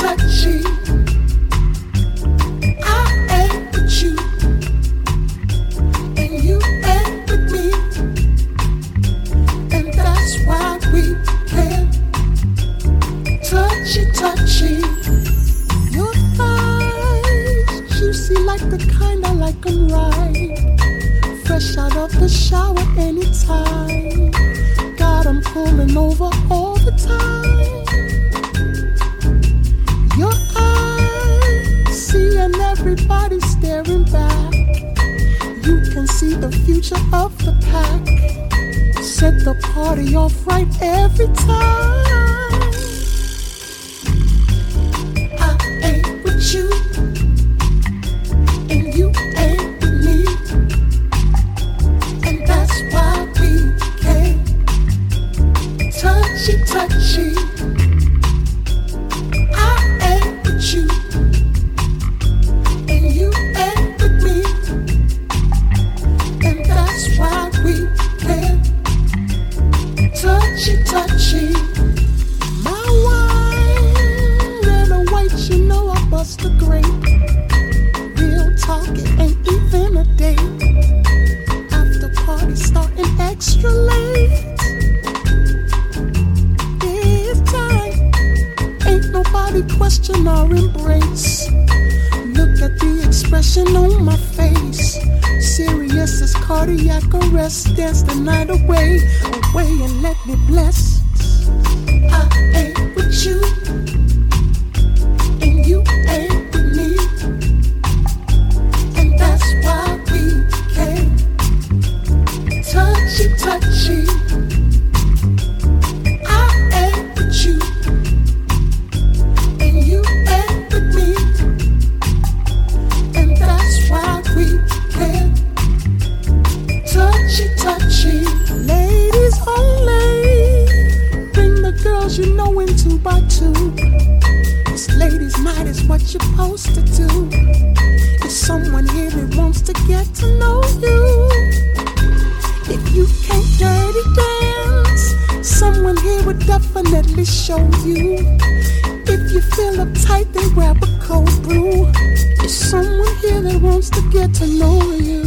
touchy. I ain't with you, and you ain't with me, and that's why we can't touchy. Your thighs, juicy like the kind I like 'em right. Fresh out of the shower anytime. Got 'em pulling over all the time. Your eyes, seeing everybody staring back. You can see the future of the pack. Set the party off right every time. I ain't with you, and you ain't with me, and that's why we can't touchy. I ain't with you, and you ain't with me, and that's why we can't touchy. My wine, red or white, you know I bust a grape. Real talk, it ain't even a date. After party starting extra late. This time, ain't nobody question our embrace. Look at the expression on my face. Serious as cardiac arrest. Dance the night away and let me bless. I ain't with you, and you ain't with me, and that's why we can't touchy. I ain't with you, and you ain't with me, and that's why we can't touchy. Ladies only, bring the girls you know in 2 by 2. This ladies' night is what you're supposed to do. There's someone here that wants to get to know you. If you can't dirty dance, someone here would definitely show you. If you feel uptight, then grab a cold brew. There's someone here that wants to get to know you.